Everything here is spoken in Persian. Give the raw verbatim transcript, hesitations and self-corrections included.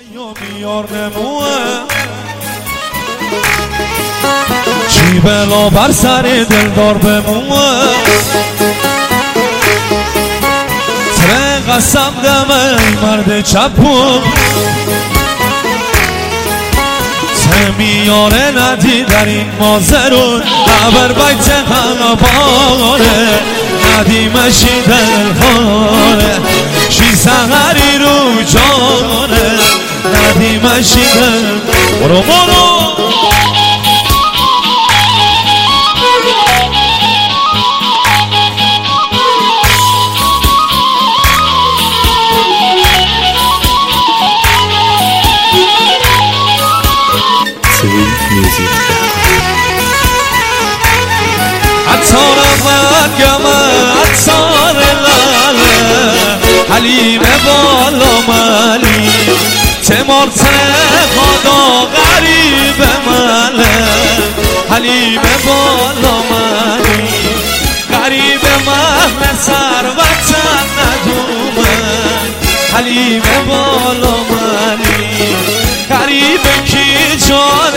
میار نموه چی بلا بر سر دلدار بموه تره قسم دمه مرد چپون چه میاره ندی در این مازرون عبر بیت خلباره ندی مشی دلخانه شی سغری رو جانه ندی مشی دل برو برو عطار مگم عطار لاله حلیم بالا ملی تمار خدا غریب مله حلیم بالا ملی غریب مهل سر وطن ندومه حلیم بالا ملی غریب کی جان